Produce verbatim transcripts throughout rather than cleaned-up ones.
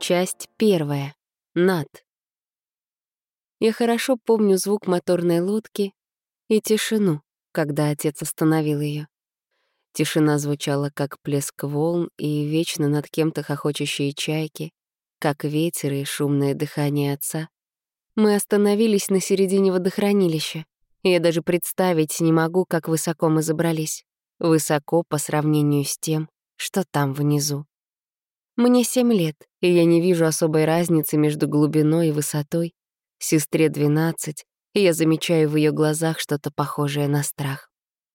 Часть первая. Над. Я хорошо помню звук моторной лодки и тишину, когда отец остановил ее. Тишина звучала, как плеск волн и вечно над кем-то хохочущие чайки, как ветер и шумное дыхание отца. Мы остановились на середине водохранилища, и я даже представить не могу, как высоко мы забрались. Высоко по сравнению с тем, что там внизу. Мне семь лет, и я не вижу особой разницы между глубиной и высотой. Сестре двенадцать, и я замечаю в ее глазах что-то похожее на страх.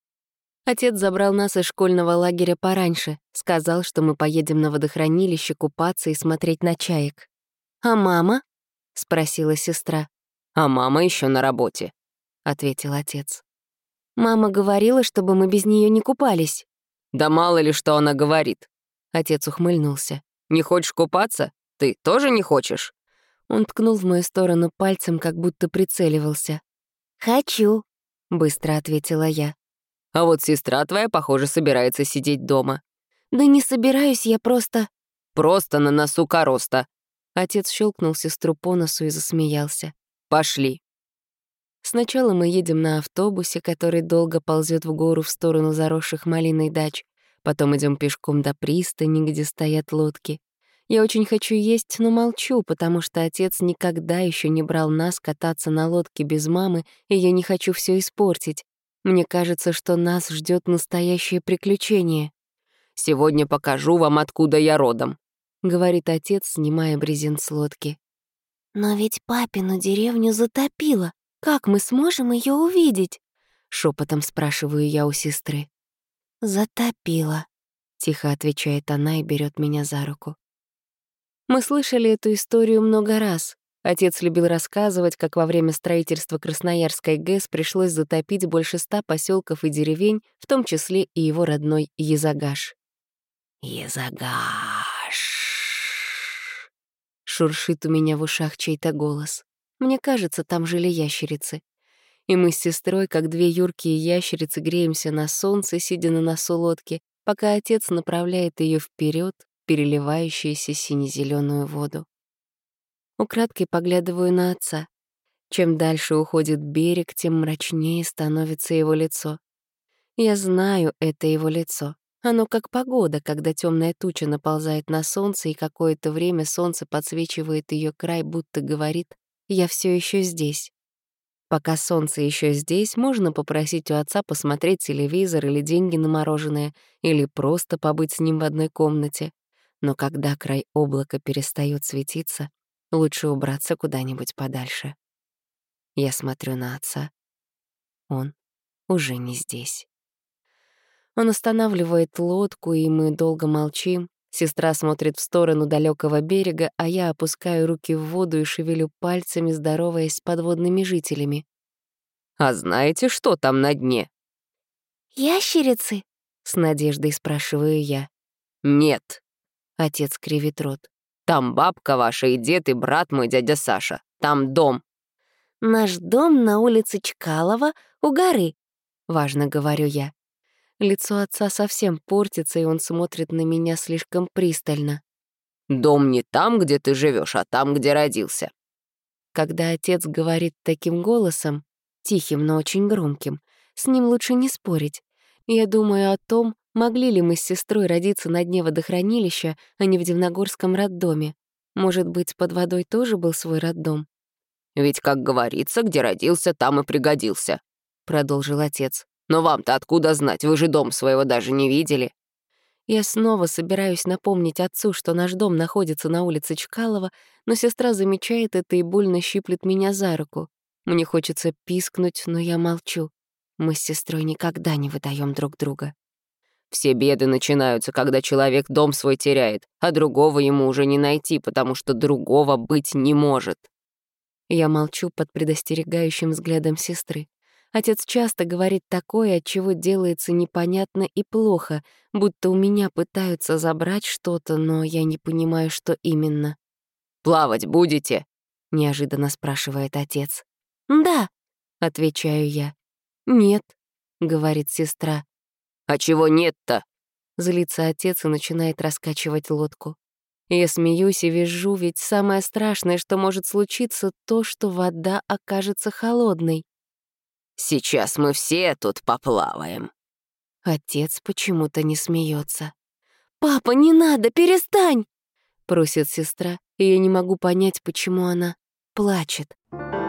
Отец забрал нас из школьного лагеря пораньше, сказал, что мы поедем на водохранилище купаться и смотреть на чаек. «А мама?» — спросила сестра. «А мама еще на работе», — ответил отец. «Мама говорила, чтобы мы без нее не купались». «Да мало ли, что она говорит», — отец ухмыльнулся. «Не хочешь купаться? Ты тоже не хочешь?» Он ткнул в мою сторону пальцем, как будто прицеливался. «Хочу», — быстро ответила я. «А вот сестра твоя, похоже, собирается сидеть дома». «Да не собираюсь, я просто...» «Просто на носу короста». Отец щелкнул сестру по носу и засмеялся. «Пошли». Сначала мы едем на автобусе, который долго ползет в гору в сторону заросших малиной дач. Потом идем пешком до пристани, где стоят лодки. Я очень хочу есть, но молчу, потому что отец никогда еще не брал нас кататься на лодке без мамы, и я не хочу все испортить. Мне кажется, что нас ждет настоящее приключение. «Сегодня покажу вам, откуда я родом», — говорит отец, снимая брезент с лодки. «Но ведь папину деревню затопило. Как мы сможем ее увидеть?» — шепотом спрашиваю я у сестры. «Затопило», — тихо отвечает она и берет меня за руку. Мы слышали эту историю много раз. Отец любил рассказывать, как во время строительства Красноярской ГЭС пришлось затопить больше ста поселков и деревень, в том числе и его родной Езагаш. «Езагаш!» — шуршит у меня в ушах чей-то голос. Мне кажется, там жили ящерицы. И мы с сестрой, как две юркие ящерицы, греемся на солнце, сидя на носу лодки, пока отец направляет ее вперед, переливающуюся сине-зелёную воду. Украдкой поглядываю на отца. Чем дальше уходит берег, тем мрачнее становится его лицо. Я знаю, это его лицо. Оно как погода, когда темная туча наползает на солнце, и какое-то время солнце подсвечивает ее край, будто говорит: «Я все еще здесь». Пока солнце еще здесь, можно попросить у отца посмотреть телевизор или деньги на мороженое, или просто побыть с ним в одной комнате. Но когда край облака перестает светиться, лучше убраться куда-нибудь подальше. Я смотрю на отца. Он уже не здесь. Он останавливает лодку, и мы долго молчим. Сестра смотрит в сторону далекого берега, а я опускаю руки в воду и шевелю пальцами, здороваясь с подводными жителями. «А знаете, что там на дне?» «Ящерицы?» — с надеждой спрашиваю я. «Нет», — отец кривит рот. «Там бабка ваша и дед, и брат мой, дядя Саша. Там дом». «Наш дом на улице Чкалова у горы», — важно говорю я. Лицо отца совсем портится, и он смотрит на меня слишком пристально. «Дом не там, где ты живешь, а там, где родился». Когда отец говорит таким голосом, тихим, но очень громким, с ним лучше не спорить. Я думаю о том, могли ли мы с сестрой родиться на дне водохранилища, а не в Дивногорском роддоме. Может быть, под водой тоже был свой роддом? «Ведь, как говорится, где родился, там и пригодился», — продолжил отец. «Но вам-то откуда знать? Вы же дом своего даже не видели». Я снова собираюсь напомнить отцу, что наш дом находится на улице Чкалова, но сестра замечает это и больно щиплет меня за руку. Мне хочется пискнуть, но я молчу. Мы с сестрой никогда не выдаем друг друга. «Все беды начинаются, когда человек дом свой теряет, а другого ему уже не найти, потому что другого быть не может». Я молчу под предостерегающим взглядом сестры. Отец часто говорит такое, от чего делается непонятно и плохо, будто у меня пытаются забрать что-то, но я не понимаю, что именно. «Плавать будете?» — неожиданно спрашивает отец. «Да», — отвечаю я. «Нет», — говорит сестра. «А чего нет-то?» Злится отец и начинает раскачивать лодку. Я смеюсь и визжу, ведь самое страшное, что может случиться, то, что вода окажется холодной. Сейчас мы все тут поплаваем. Отец почему-то не смеется. «Папа, не надо, перестань!» — просит сестра, и я не могу понять, почему она плачет.